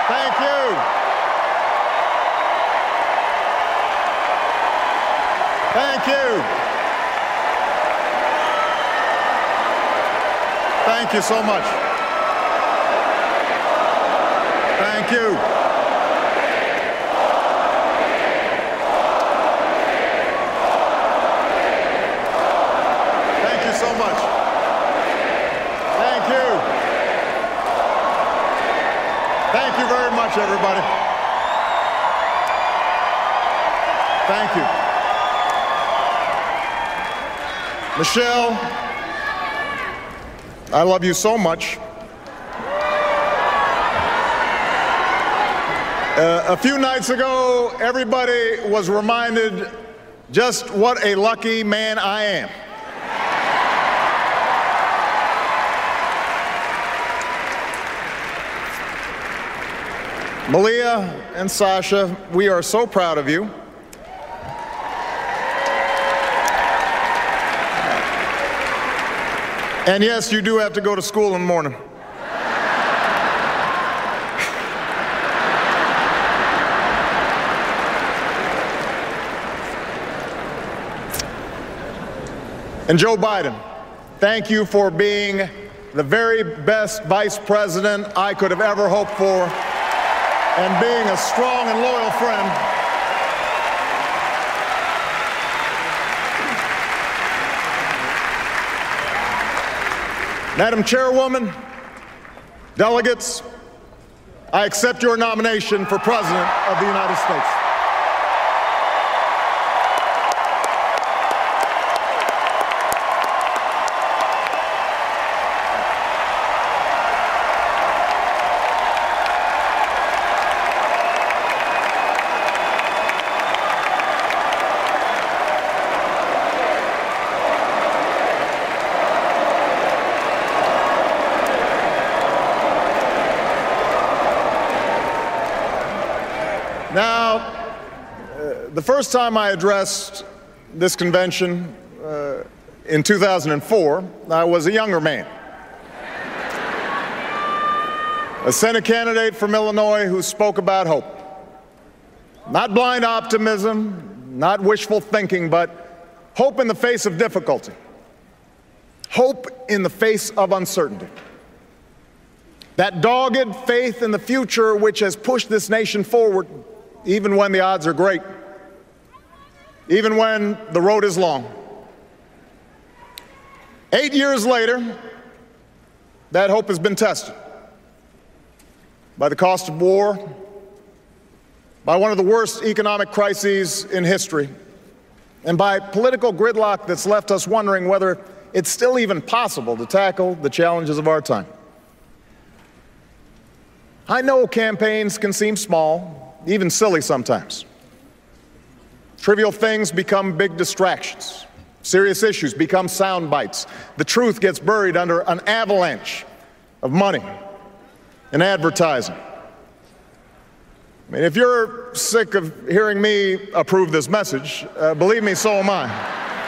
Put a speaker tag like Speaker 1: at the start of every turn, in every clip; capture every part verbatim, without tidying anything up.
Speaker 1: Thank you. Thank you. Thank you so much. Thank you. Thank you so much. Thank you. Thank you very much, everybody. Thank you. Michelle, I love you so much. Uh, a few nights ago, everybody was reminded just what a lucky man I am. Malia and Sasha, we are so proud of you. And yes, you do have to go to school in the morning. And Joe Biden, thank you for being the very best vice president I could have ever hoped for, and being a strong and loyal friend. Madam Chairwoman, delegates, I accept your nomination for President of the United States. Now, uh, the first time I addressed this convention uh, in two thousand four, I was a younger man. A Senate candidate from Illinois who spoke about hope. Not blind optimism, not wishful thinking, but hope in the face of difficulty. Hope in the face of uncertainty. That dogged faith in the future which has pushed this nation forward even when the odds are great, even when the road is long. Eight years later, that hope has been tested by the cost of war, by one of the worst economic crises in history, and by political gridlock that's left us wondering whether it's still even possible to tackle the challenges of our time. I know campaigns can seem small, even silly sometimes. Trivial things become big distractions. Serious issues become sound bites. The truth gets buried under an avalanche of money and advertising. I mean, if you're sick of hearing me approve this message, uh, believe me, so am I.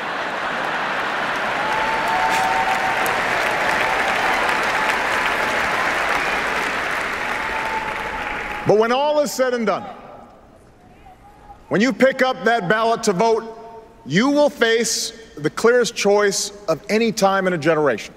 Speaker 1: But when all is said and done, when you pick up that ballot to vote, you will face the clearest choice of any time in a generation.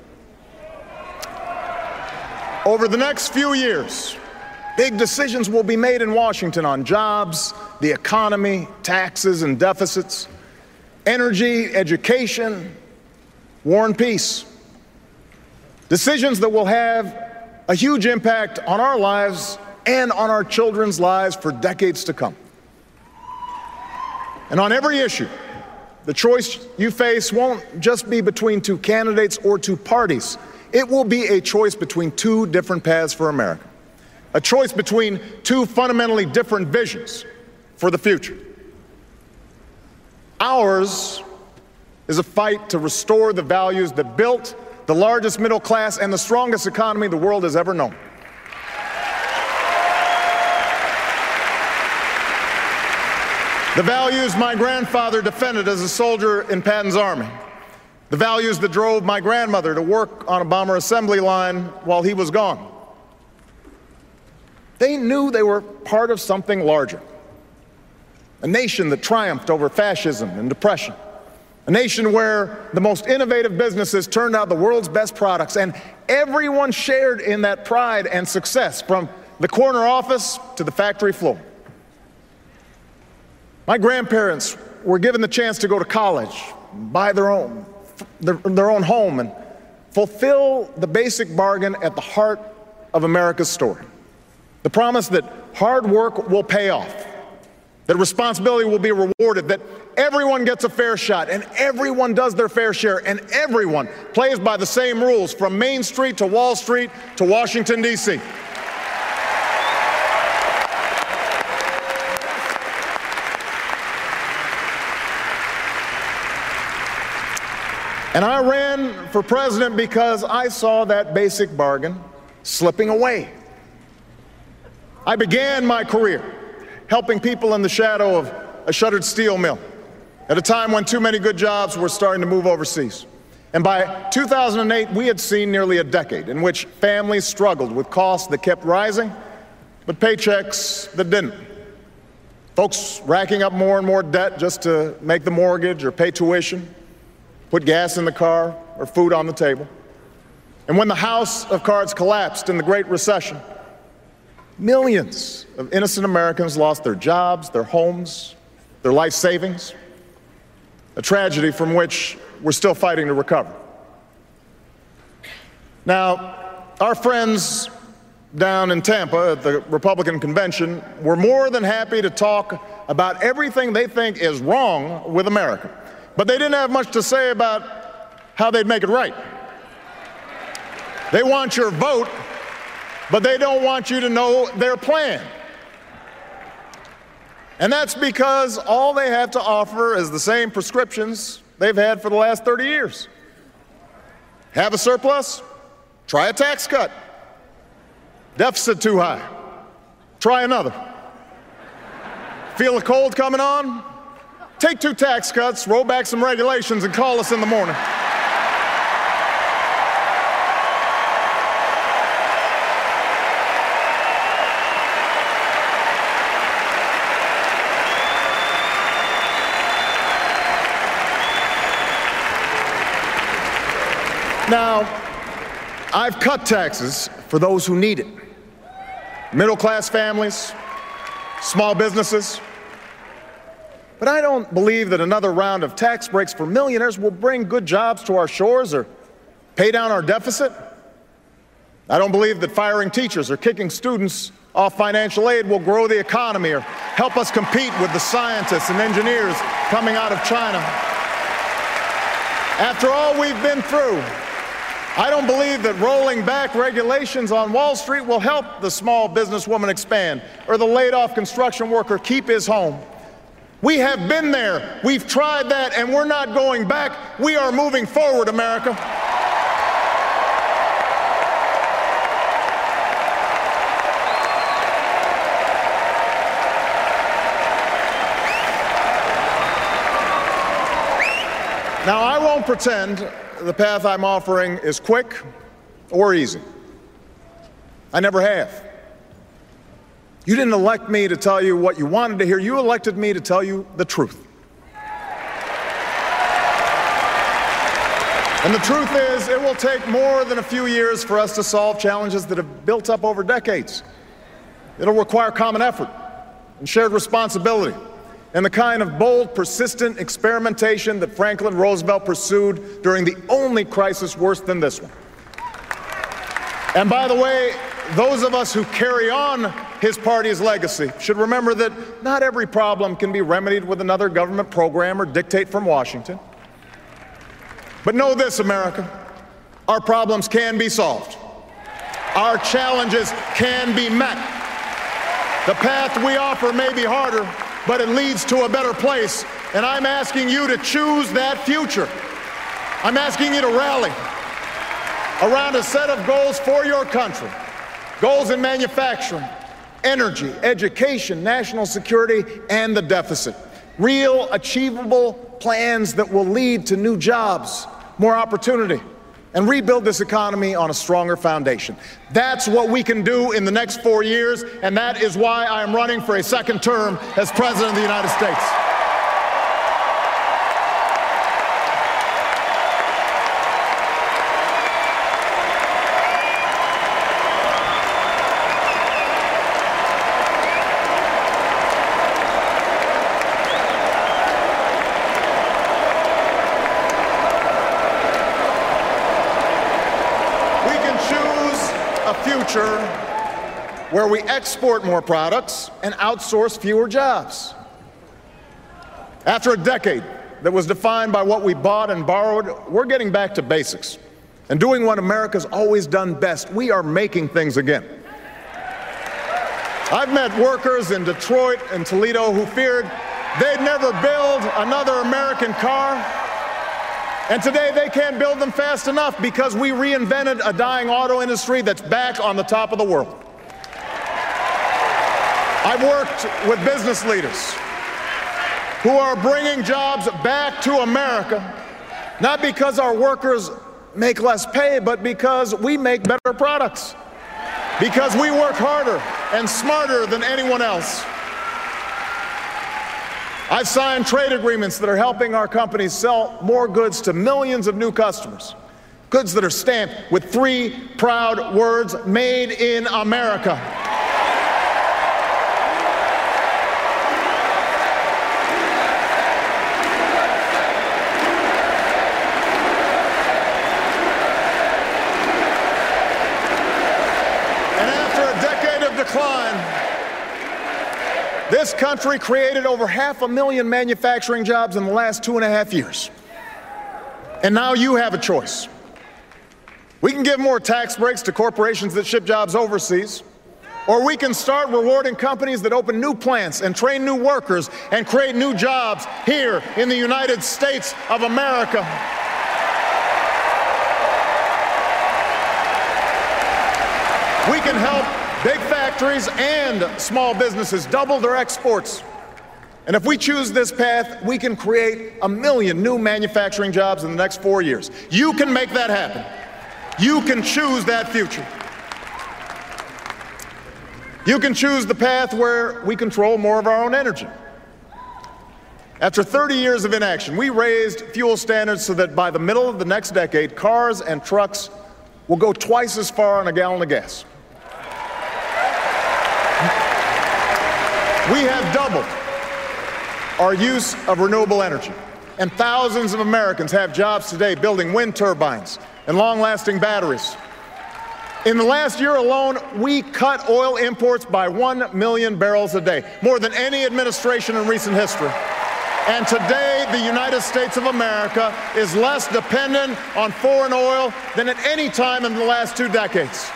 Speaker 1: Over the next few years, big decisions will be made in Washington on jobs, the economy, taxes and deficits, energy, education, war and peace. Decisions that will have a huge impact on our lives and on our children's lives for decades to come. And on every issue, the choice you face won't just be between two candidates or two parties. It will be a choice between two different paths for America, a choice between two fundamentally different visions for the future. Ours is a fight to restore the values that built the largest middle class and the strongest economy the world has ever known. The values my grandfather defended as a soldier in Patton's army. The values that drove my grandmother to work on a bomber assembly line while he was gone. They knew they were part of something larger. A nation that triumphed over fascism and depression. A nation where the most innovative businesses turned out the world's best products, and everyone shared in that pride and success, from the corner office to the factory floor. My grandparents were given the chance to go to college, buy their own, their, their own home, and fulfill the basic bargain at the heart of America's story. The promise that hard work will pay off, that responsibility will be rewarded, that everyone gets a fair shot, and everyone does their fair share, and everyone plays by the same rules, from Main Street to Wall Street to Washington, D C And I ran for president because I saw that basic bargain slipping away. I began my career helping people in the shadow of a shuttered steel mill at a time when too many good jobs were starting to move overseas. And by two thousand eight, we had seen nearly a decade in which families struggled with costs that kept rising, but paychecks that didn't. Folks racking up more and more debt just to make the mortgage or pay tuition, put gas in the car or food on the table. And when the house of cards collapsed in the Great Recession, millions of innocent Americans lost their jobs, their homes, their life savings, a tragedy from which we're still fighting to recover. Now, our friends down in Tampa at the Republican convention were more than happy to talk about everything they think is wrong with America, but they didn't have much to say about how they'd make it right. They want your vote, but they don't want you to know their plan. And that's because all they have to offer is the same prescriptions they've had for the last thirty years. Have a surplus? Try a tax cut. Deficit too high? Try another. Feel a cold coming on? Take two tax cuts, roll back some regulations, and call us in the morning. Now, I've cut taxes for those who need it. Middle-class families, small businesses. But I don't believe that another round of tax breaks for millionaires will bring good jobs to our shores or pay down our deficit. I don't believe that firing teachers or kicking students off financial aid will grow the economy or help us compete with the scientists and engineers coming out of China. After all we've been through, I don't believe that rolling back regulations on Wall Street will help the small businesswoman expand or the laid-off construction worker keep his home. We have been there, we've tried that, and we're not going back. We are moving forward, America. Now, I won't pretend the path I'm offering is quick or easy. I never have. You didn't elect me to tell you what you wanted to hear. You elected me to tell you the truth. And the truth is, it will take more than a few years for us to solve challenges that have built up over decades. It'll require common effort and shared responsibility, and the kind of bold, persistent experimentation that Franklin Roosevelt pursued during the only crisis worse than this one. And by the way, those of us who carry on his party's legacy should remember that not every problem can be remedied with another government program or dictate from Washington. But know this, America, our problems can be solved. Our challenges can be met. The path we offer may be harder, but it leads to a better place, and I'm asking you to choose that future. I'm asking you to rally around a set of goals for your country, goals in manufacturing, energy, education, national security, and the deficit. Real, achievable plans that will lead to new jobs, more opportunity, and rebuild this economy on a stronger foundation. That's what we can do in the next four years, and that is why I am running for a second term as President of the United States. Future where we export more products and outsource fewer jobs. After a decade that was defined by what we bought and borrowed, we're getting back to basics and doing what America's always done best. We are making things again. I've met workers in Detroit and Toledo who feared they'd never build another American car. And today they can't build them fast enough because we reinvented a dying auto industry that's back on the top of the world. I've worked with business leaders who are bringing jobs back to America, not because our workers make less pay, but because we make better products, because we work harder and smarter than anyone else. I've signed trade agreements that are helping our companies sell more goods to millions of new customers, goods that are stamped with three proud words, made in America. And after a decade of decline, this country created over half a million manufacturing jobs in the last two and a half years. And now you have a choice. We can give more tax breaks to corporations that ship jobs overseas, or we can start rewarding companies that open new plants and train new workers and create new jobs here in the United States of America. We can help big factories and small businesses double their exports. And if we choose this path, we can create a million new manufacturing jobs in the next four years. You can make that happen. You can choose that future. You can choose the path where we control more of our own energy. After thirty years of inaction, we raised fuel standards so that by the middle of the next decade, cars and trucks will go twice as far on a gallon of gas. We have doubled our use of renewable energy, and thousands of Americans have jobs today building wind turbines and long-lasting batteries. In the last year alone, we cut oil imports by one million barrels a day, more than any administration in recent history. And today, the United States of America is less dependent on foreign oil than at any time in the last two decades.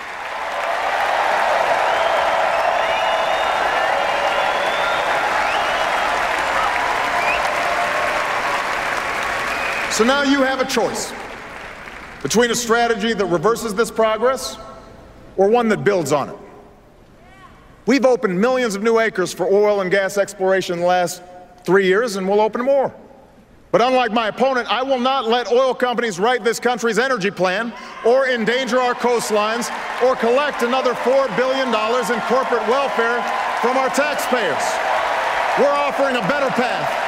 Speaker 1: So now you have a choice between a strategy that reverses this progress or one that builds on it. We've opened millions of new acres for oil and gas exploration in the last three years, and we'll open more. But unlike my opponent, I will not let oil companies write this country's energy plan or endanger our coastlines or collect another four billion dollars in corporate welfare from our taxpayers. We're offering a better path.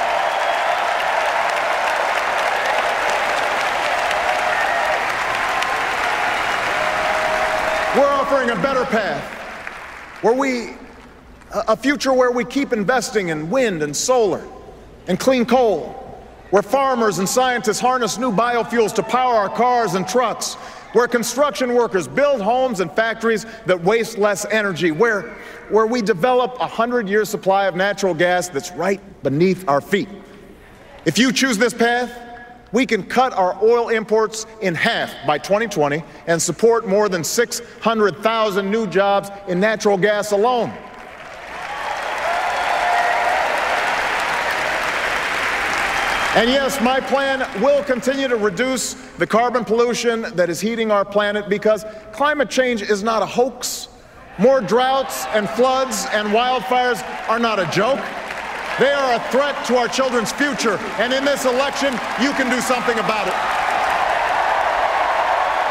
Speaker 1: We're offering a better path where we, a future where we keep investing in wind and solar and clean coal, where farmers and scientists harness new biofuels to power our cars and trucks, where construction workers build homes and factories that waste less energy, where, where we develop a hundred-year supply of natural gas that's right beneath our feet. If you choose this path, we can cut our oil imports in half by twenty twenty and support more than six hundred thousand new jobs in natural gas alone. And yes, my plan will continue to reduce the carbon pollution that is heating our planet, because climate change is not a hoax. More droughts and floods and wildfires are not a joke. They are a threat to our children's future, and in this election, you can do something about it.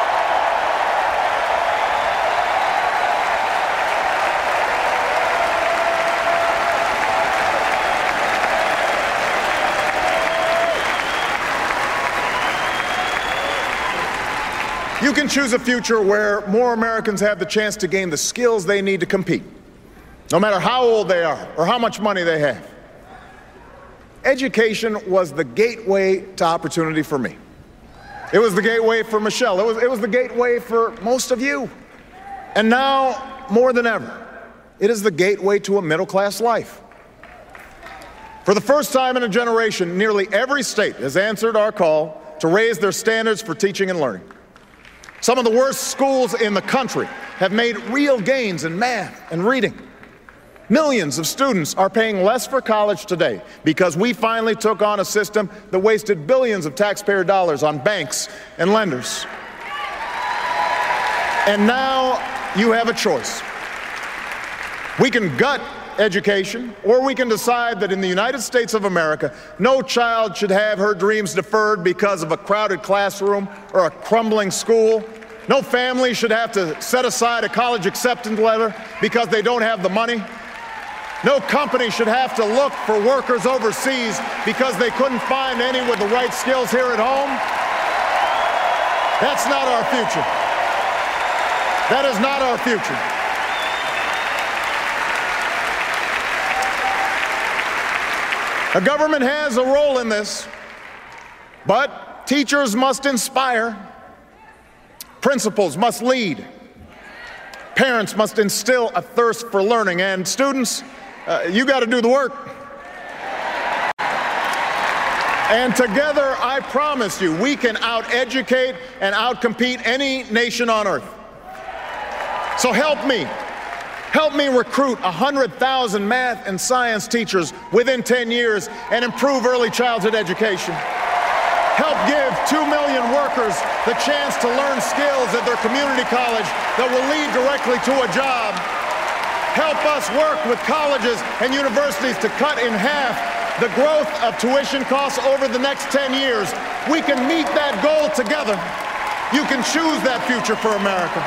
Speaker 1: You can choose a future where more Americans have the chance to gain the skills they need to compete, no matter how old they are or how much money they have. Education was the gateway to opportunity for me. It was the gateway for Michelle. It was, it was the gateway for most of you. And now, more than ever, it is the gateway to a middle-class life. For the first time in a generation, nearly every state has answered our call to raise their standards for teaching and learning. Some of the worst schools in the country have made real gains in math and reading. Millions of students are paying less for college today because we finally took on a system that wasted billions of taxpayer dollars on banks and lenders. And now you have a choice. We can gut education, or we can decide that in the United States of America, no child should have her dreams deferred because of a crowded classroom or a crumbling school. No family should have to set aside a college acceptance letter because they don't have the money. No company should have to look for workers overseas because they couldn't find any with the right skills here at home. That's not our future. That is not our future. A government has a role in this, but teachers must inspire, principals must lead, parents must instill a thirst for learning, and students, uh, you got to do the work. And together, I promise you, we can out-educate and out-compete any nation on earth. So help me. Help me recruit one hundred thousand math and science teachers within ten years and improve early childhood education. Help give two million workers the chance to learn skills at their community college that will lead directly to a job. Help us work with colleges and universities to cut in half the growth of tuition costs over the next ten years. We can meet that goal together. You can choose that future for America.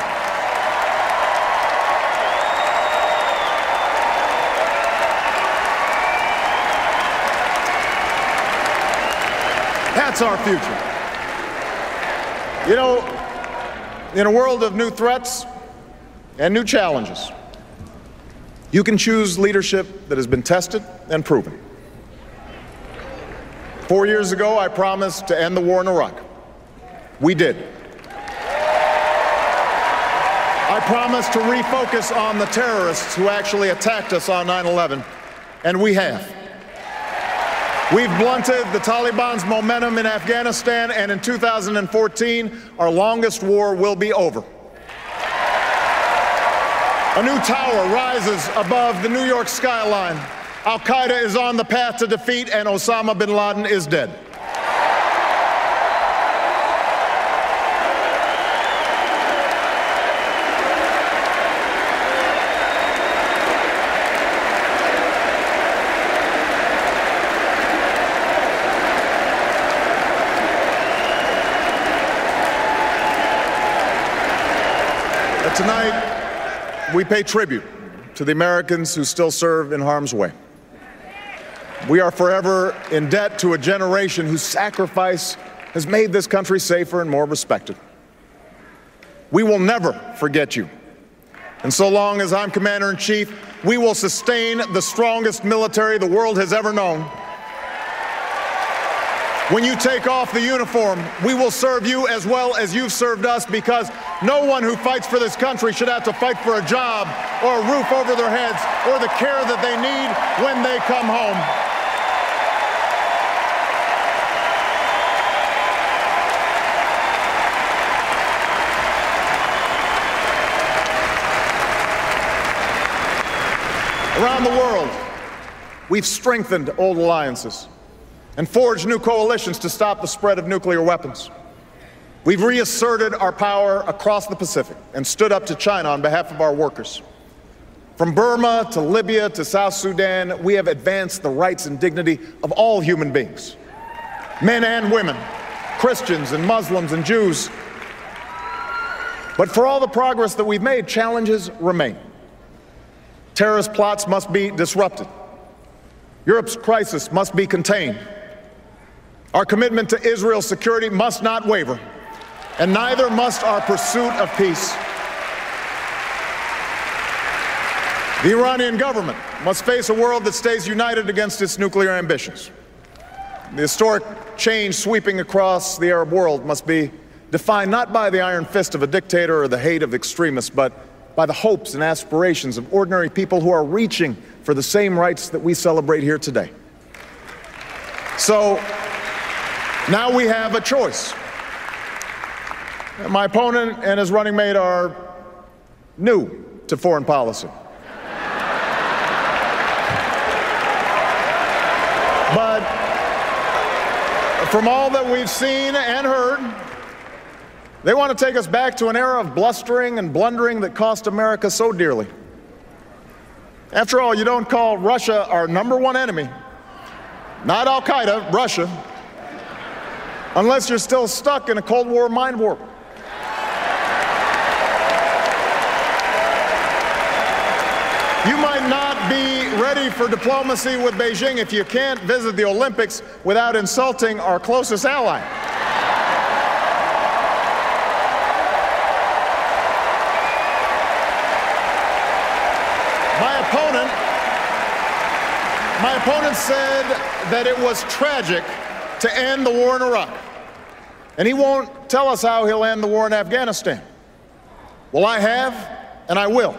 Speaker 1: That's our future. You know, in a world of new threats and new challenges, you can choose leadership that has been tested and proven. Four years ago, I promised to end the war in Iraq. We did. I promised to refocus on the terrorists who actually attacked us on nine eleven, and we have. We've blunted the Taliban's momentum in Afghanistan, and in two thousand fourteen, our longest war will be over. A new tower rises above the New York skyline. Al-Qaeda is on the path to defeat, and Osama bin Laden is dead. Tonight, we pay tribute to the Americans who still serve in harm's way. We are forever in debt to a generation whose sacrifice has made this country safer and more respected. We will never forget you. And so long as I'm Commander-in-Chief, we will sustain the strongest military the world has ever known. When you take off the uniform, we will serve you as well as you've served us, because no one who fights for this country should have to fight for a job or a roof over their heads or the care that they need when they come home. Around the world, we've strengthened old alliances and forged new coalitions to stop the spread of nuclear weapons. We've reasserted our power across the Pacific and stood up to China on behalf of our workers. From Burma to Libya to South Sudan, we have advanced the rights and dignity of all human beings, men and women, Christians and Muslims and Jews. But for all the progress that we've made, challenges remain. Terrorist plots must be disrupted. Europe's crisis must be contained. Our commitment to Israel's security must not waver. and neither must our pursuit of peace. The Iranian government must face a world that stays united against its nuclear ambitions. The historic change sweeping across the Arab world must be defined not by the iron fist of a dictator or the hate of extremists, but by the hopes and aspirations of ordinary people who are reaching for the same rights that we celebrate here today. So now we have a choice. My opponent and his running mate are new to foreign policy. But from all that we've seen and heard, they want to take us back to an era of blustering and blundering that cost America so dearly. After all, you don't call Russia our number one enemy, not Al-Qaeda, Russia, unless you're still stuck in a Cold War mind warp. You might not be ready for diplomacy with Beijing if you can't visit the Olympics without insulting our closest ally. My opponent, my opponent said that it was tragic to end the war in Iraq, and he won't tell us how he'll end the war in Afghanistan. Well, I have, and I will.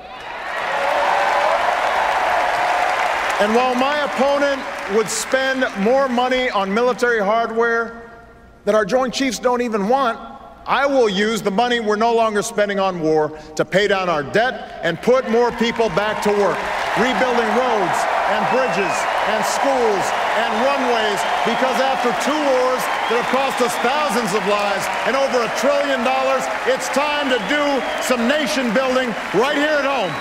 Speaker 1: And while my opponent would spend more money on military hardware that our Joint Chiefs don't even want, I will use the money we're no longer spending on war to pay down our debt and put more people back to work, rebuilding roads and bridges and schools and runways, because after two wars that have cost us thousands of lives and over a trillion dollars, it's time to do some nation building right here at home.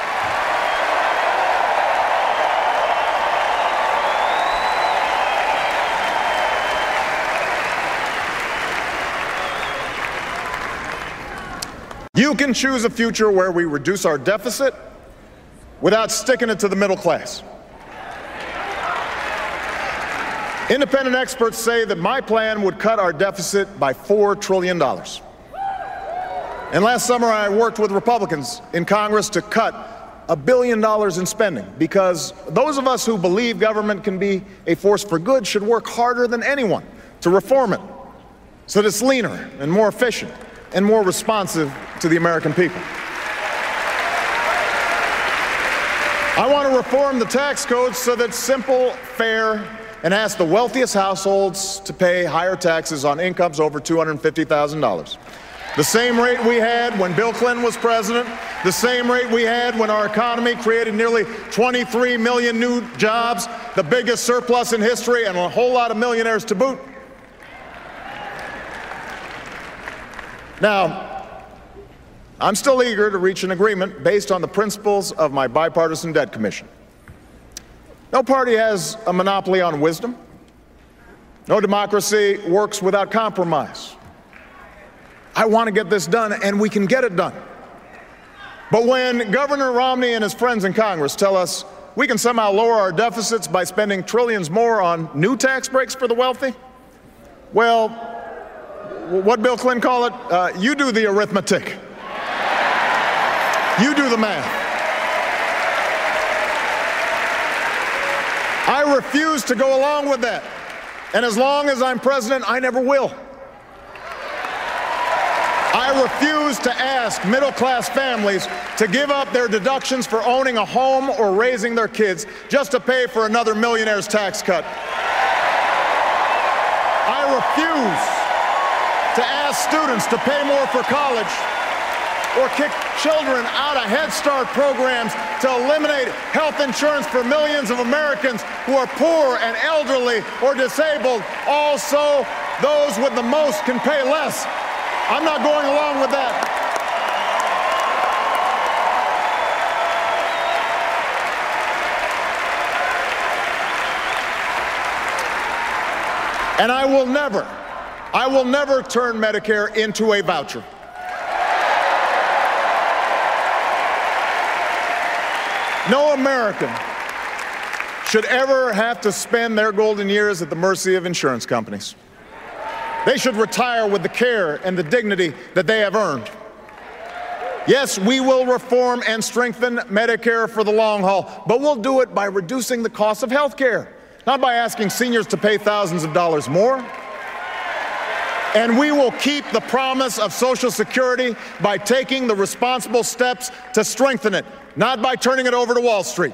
Speaker 1: You can choose a future where we reduce our deficit without sticking it to the middle class. Independent experts say that my plan would cut our deficit by four trillion dollars. And last summer I worked with Republicans in Congress to cut a billion dollars in spending, because those of us who believe government can be a force for good should work harder than anyone to reform it so that it's leaner and more efficient and more responsive to the American people. I want to reform the tax code so that it's simple, fair, and ask the wealthiest households to pay higher taxes on incomes over two hundred fifty thousand dollars. The same rate we had when Bill Clinton was president, the same rate we had when our economy created nearly twenty-three million new jobs, the biggest surplus in history, and a whole lot of millionaires to boot. Now, I'm still eager to reach an agreement based on the principles of my bipartisan debt commission. No party has a monopoly on wisdom. No democracy works without compromise. I want to get this done, and we can get it done. But when Governor Romney and his friends in Congress tell us we can somehow lower our deficits by spending trillions more on new tax breaks for the wealthy, well, what Bill Clinton call it? Uh, you do the arithmetic. You do the math. I refuse to go along with that. And as long as I'm president, I never will. I refuse to ask middle-class families to give up their deductions for owning a home or raising their kids just to pay for another millionaire's tax cut. I refuse to ask students to pay more for college or kick children out of Head Start programs to eliminate health insurance for millions of Americans who are poor and elderly or disabled. Also, those with the most can pay less. I'm not going along with that. And I will never, I will never turn Medicare into a voucher. No American should ever have to spend their golden years at the mercy of insurance companies. They should retire with the care and the dignity that they have earned. Yes, we will reform and strengthen Medicare for the long haul, but we'll do it by reducing the cost of health care, not by asking seniors to pay thousands of dollars more. And we will keep the promise of Social Security by taking the responsible steps to strengthen it, not by turning it over to Wall Street.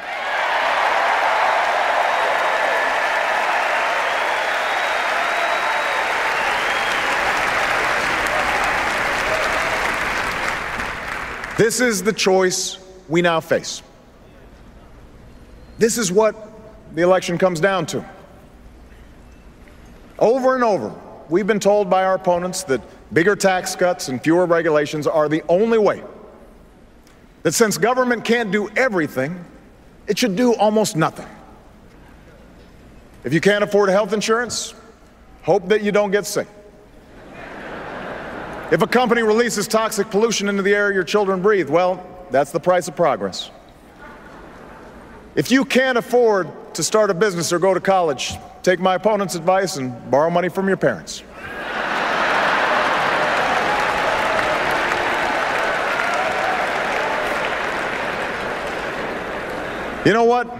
Speaker 1: This is the choice we now face. This is what the election comes down to. Over and over, we've been told by our opponents that bigger tax cuts and fewer regulations are the only way. That since government can't do everything, it should do almost nothing. If you can't afford health insurance, hope that you don't get sick. If a company releases toxic pollution into the air your children breathe, well, that's the price of progress. If you can't afford to start a business or go to college, take my opponent's advice and borrow money from your parents. You know what?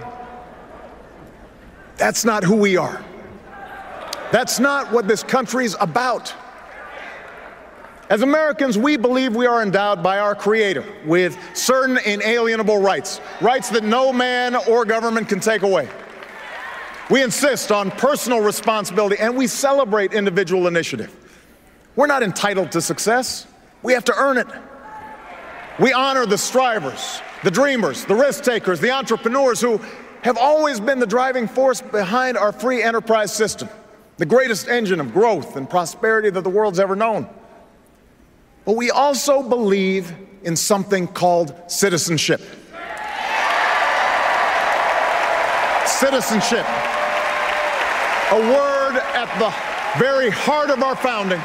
Speaker 1: That's not who we are. That's not what this country's about. As Americans, we believe we are endowed by our Creator with certain inalienable rights, rights that no man or government can take away. We insist on personal responsibility, and we celebrate individual initiative. We're not entitled to success. We have to earn it. We honor the strivers, the dreamers, the risk takers, the entrepreneurs who have always been the driving force behind our free enterprise system, the greatest engine of growth and prosperity that the world's ever known. But we also believe in something called citizenship. Citizenship, a word at the very heart of our founding,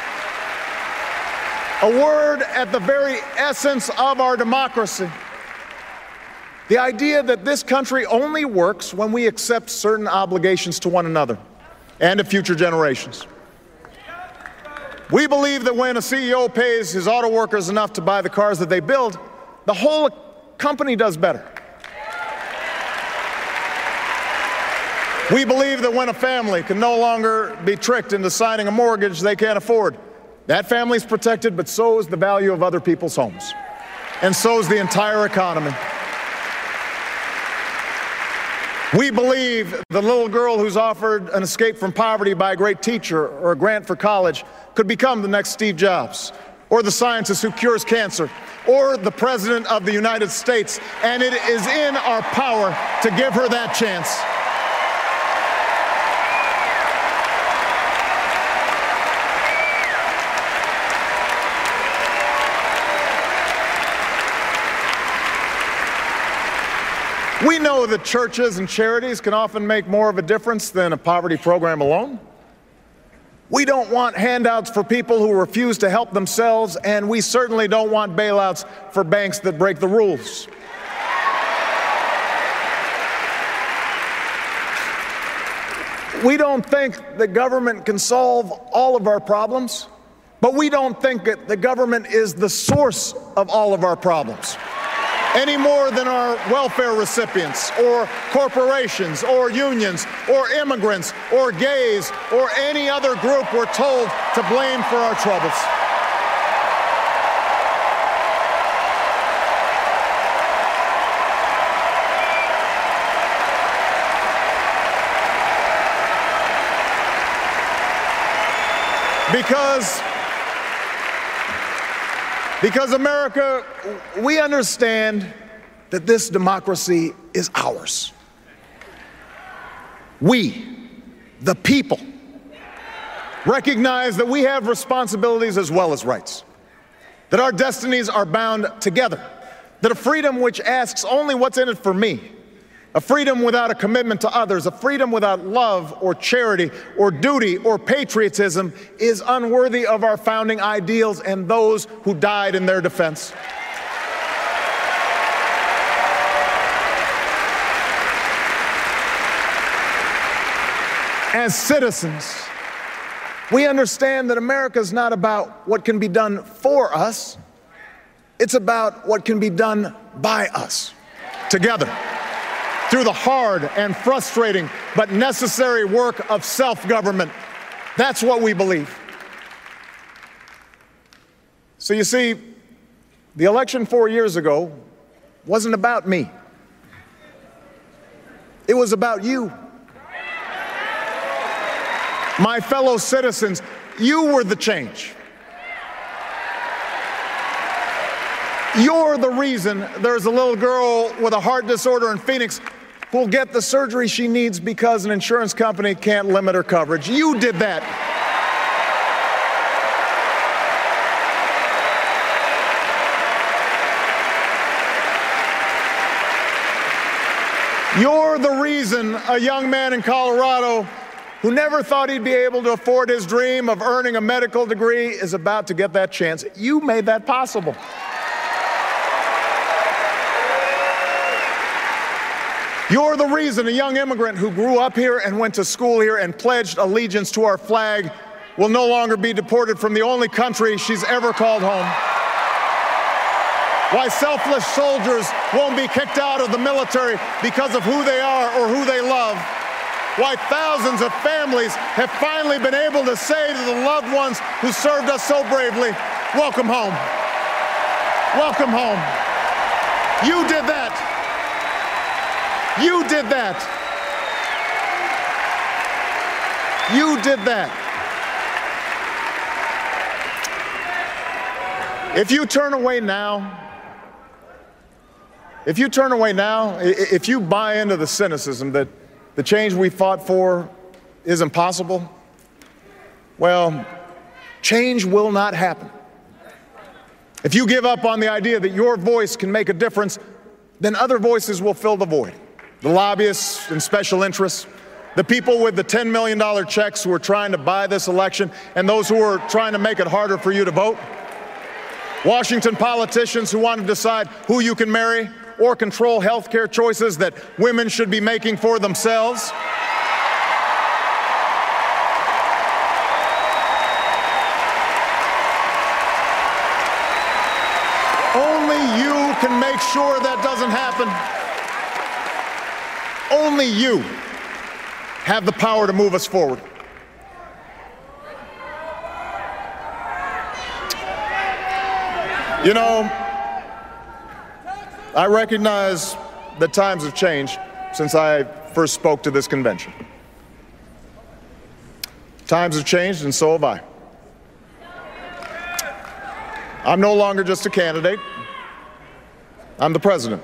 Speaker 1: a word at the very essence of our democracy. The idea that this country only works when we accept certain obligations to one another and to future generations. We believe that when a C E O pays his auto workers enough to buy the cars that they build, the whole company does better. We believe that when a family can no longer be tricked into signing a mortgage they can't afford, that family's protected, but so is the value of other people's homes. And so is the entire economy. We believe the little girl who's offered an escape from poverty by a great teacher or a grant for college could become the next Steve Jobs, or the scientist who cures cancer, or the President of the United States, and it is in our power to give her that chance. We know that churches and charities can often make more of a difference than a poverty program alone. We don't want handouts for people who refuse to help themselves, and we certainly don't want bailouts for banks that break the rules. We don't think the government can solve all of our problems, but we don't think that the government is the source of all of our problems, any more than our welfare recipients, or corporations, or unions, or immigrants, or gays, or any other group we're told to blame for our troubles. Because Because America, we understand that this democracy is ours. We, the people, recognize that we have responsibilities as well as rights, that our destinies are bound together, that a freedom which asks only what's in it for me, a freedom without a commitment to others, a freedom without love or charity or duty or patriotism is unworthy of our founding ideals and those who died in their defense. As citizens, We understand that America is not about what can be done for us. It's about what can be done by us, together, through the hard and frustrating but necessary work of self-government. That's what we believe. So you see, the election four years ago wasn't about me. It was about you. My fellow citizens, you were the change. You're the reason there's a little girl with a heart disorder in Phoenix who'll get the surgery she needs because an insurance company can't limit her coverage. You did that. You're the reason a young man in Colorado who never thought he'd be able to afford his dream of earning a medical degree is about to get that chance. You made that possible. You're the reason a young immigrant who grew up here and went to school here and pledged allegiance to our flag will no longer be deported from the only country she's ever called home. Why selfless soldiers won't be kicked out of the military because of who they are or who they love. Why thousands of families have finally been able to say to the loved ones who served us so bravely, welcome home. Welcome home. You did that. You did that. You did that. If you turn away now, if you turn away now, if you buy into the cynicism that the change we fought for is impossible, well, change will not happen. If you give up on the idea that your voice can make a difference, then other voices will fill the void. The lobbyists and special interests, the people with the ten million dollar checks who are trying to buy this election, and those who are trying to make it harder for you to vote. Washington politicians who want to decide who you can marry or control health care choices that women should be making for themselves. Only you can make sure that doesn't happen. Only you have the power to move us forward. You know, I recognize that times have changed since I first spoke to this convention. Times have changed, and so have I. I'm no longer just a candidate. I'm the president.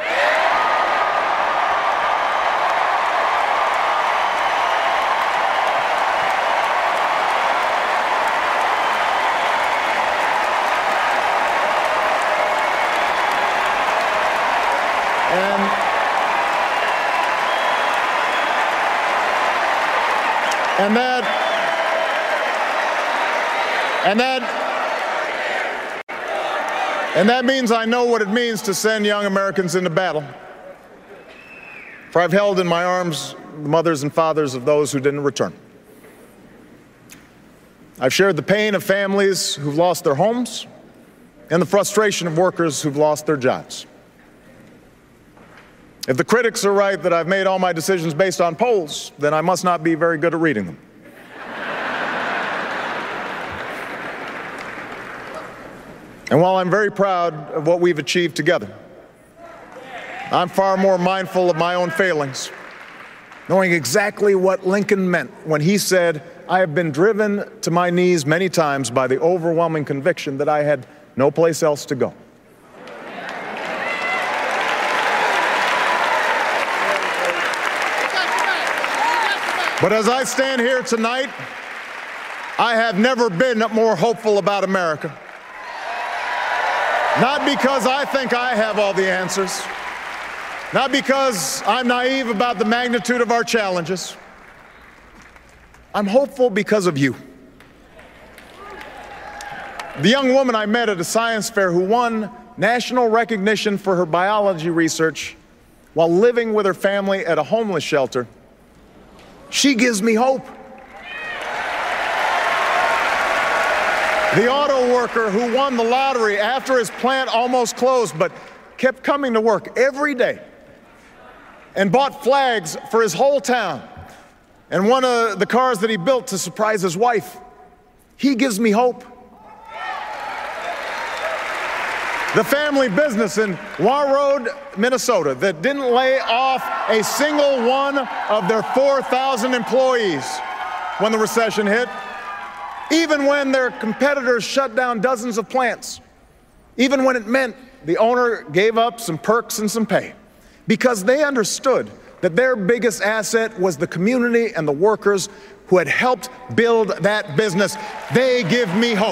Speaker 1: And that, and that, and that means I know what it means to send young Americans into battle. For I've held in my arms the mothers and fathers of those who didn't return. I've shared the pain of families who've lost their homes and the frustration of workers who've lost their jobs. If the critics are right that I've made all my decisions based on polls, then I must not be very good at reading them. And while I'm very proud of what we've achieved together, I'm far more mindful of my own failings, knowing exactly what Lincoln meant when he said, "I have been driven to my knees many times by the overwhelming conviction that I had no place else to go." But as I stand here tonight, I have never been more hopeful about America. Not because I think I have all the answers, not because I'm naive about the magnitude of our challenges. I'm hopeful because of you. The young woman I met at a science fair who won national recognition for her biology research while living with her family at a homeless shelter, she gives me hope. The auto worker who won the lottery after his plant almost closed but kept coming to work every day and bought flags for his whole town and one of the cars that he built to surprise his wife. He gives me hope. The family business in Warroad, Minnesota, that didn't lay off a single one of their four thousand employees when the recession hit, even when their competitors shut down dozens of plants, even when it meant the owner gave up some perks and some pay, because they understood that their biggest asset was the community and the workers who had helped build that business. They give me hope.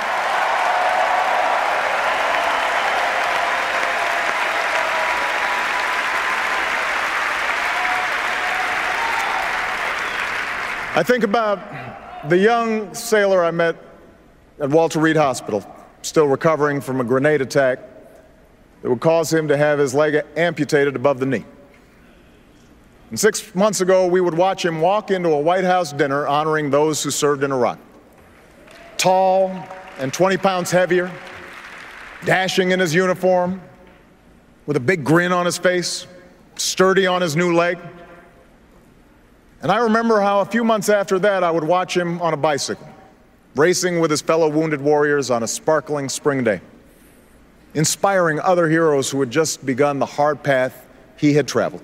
Speaker 1: I think about the young sailor I met at Walter Reed Hospital, still recovering from a grenade attack that would cause him to have his leg amputated above the knee. And six months ago, we would watch him walk into a White House dinner honoring those who served in Iraq. Tall and twenty pounds heavier, dashing in his uniform, with a big grin on his face, sturdy on his new leg. And I remember how a few months after that, I would watch him on a bicycle, racing with his fellow wounded warriors on a sparkling spring day, inspiring other heroes who had just begun the hard path he had traveled.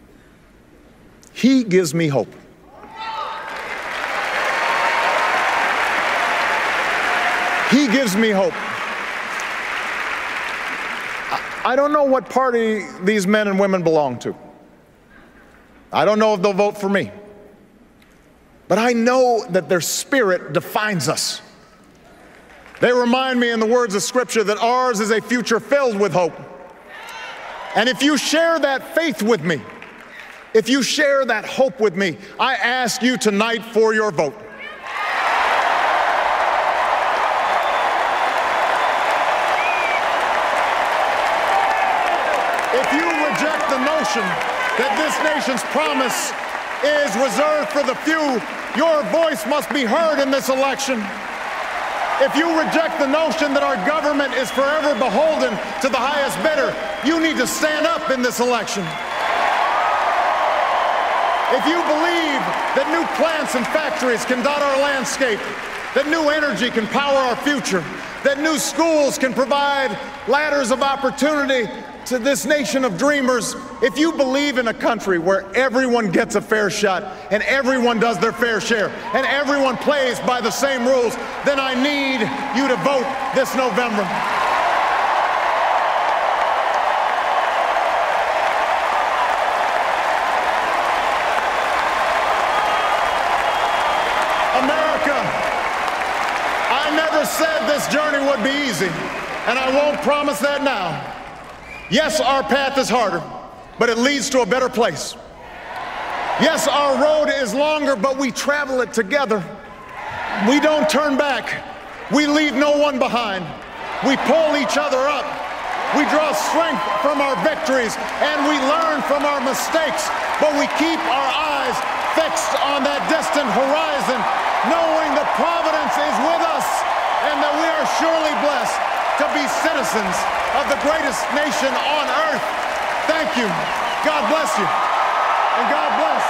Speaker 1: He gives me hope. He gives me hope. I don't know what party these men and women belong to. I don't know if they'll vote for me. But I know that their spirit defines us. They remind me in the words of Scripture that ours is a future filled with hope. And if you share that faith with me, if you share that hope with me, I ask you tonight for your vote. If you reject the notion that this nation's promise is reserved for the few, your voice must be heard in this election. If you reject the notion that our government is forever beholden to the highest bidder, you need to stand up in this election. If you believe that new plants and factories can dot our landscape, that new energy can power our future, that new schools can provide ladders of opportunity to this nation of dreamers, if you believe in a country where everyone gets a fair shot and everyone does their fair share and everyone plays by the same rules, then I need you to vote this November. America, I never said this journey would be easy, and I won't promise that now. Yes, our path is harder, but it leads to a better place. Yes, our road is longer, but we travel it together. We don't turn back. We leave no one behind. We pull each other up. We draw strength from our victories, and we learn from our mistakes, but we keep our eyes fixed on that distant horizon, knowing that Providence is with us and that we are surely blessed to be citizens of the greatest nation on earth. Thank you. God bless you. And God bless